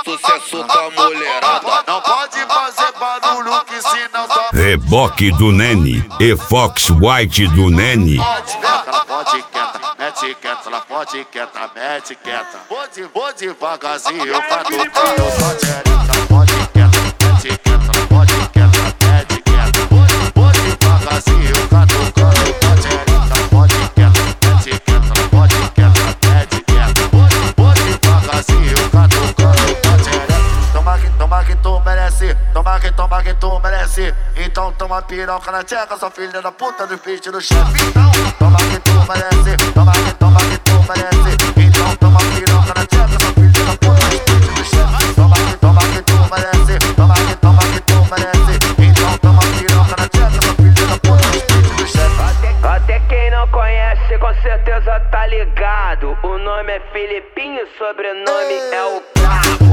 sucesso com a mulherada. Não pode fazer barulho que senão só Reboque do Nene e Fox White do Nene. ela pode quieta, mete quieta, ela pode quieta, mete quieta. Vou devagarzinho pra tocar no só tchereca. Pode quieta, mete quieta, ela pode quieta, mete quieta. Vou devagarzinho pra tocar no só tchereca. Pode quieta, mete quieta, ela pode quieta, mete quieta. Vou devagarzinho pra tocar no só tchereca. Toma que tu merece, toma que tu merece. Então toma piroca na tcheca, sua filha da puta do bicho do chefe. Então toma que tu merece, toma que tu merece. Então toma piroca na tcheca, sua filha da puta do bicho do chefe. Toma que tu merece, toma que tu merece. Então toma piroca na tcheca, sua filha da puta do bicho do chefe. Até quem não conhece com certeza tá ligado. O nome é Filipinho, sobrenome é o Brabo.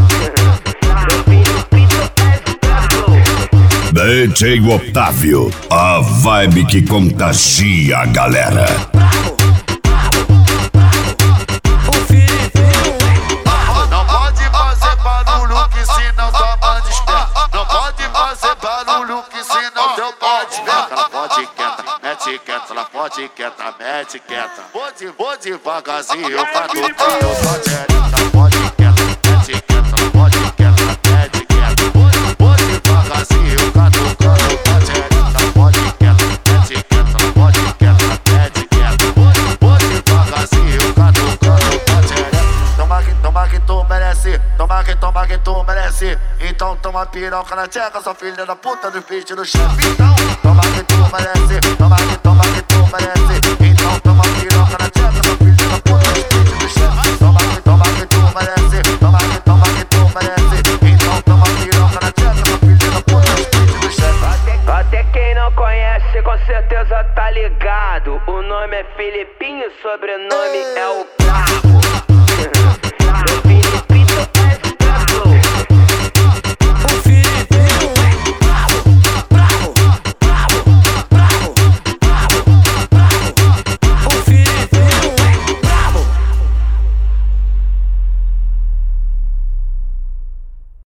DJ Otávio, a vibe que contagia a galera. Não pode fazer barulho que senão sua banda esperta. Não pode fazer barulho que senão teu pai desperta. Ela pode quieta, mete quieta, ela pode quieta, mete quieta. Vou devagarzinho pra tocar no só tchereca. Pode quieta, mete quieta, ela pode quieta, mete quieta. Vou devagarzinho pra tocar no só tchereca. Pode quieta, mete quieta, ela pode quieta, mete quieta. Vou devagarzinho pra tocar no só tchereca. Toma que tu merece, toma que tu merece. Então toma piroca na tcheca, sua filha da puta do bicho do chefe. Então toma que tu merece, toma que tu merece. Então toma piroca na tcheca, sua filha da puta do bicho do chefe. Toma que tu merece, toma que tu merece. Então toma piroca na tcheca, sua filha da puta do bicho do chefe. Até quem não conhece com certeza tá ligado. O nome é Filipinho, sobrenome é o Brabo.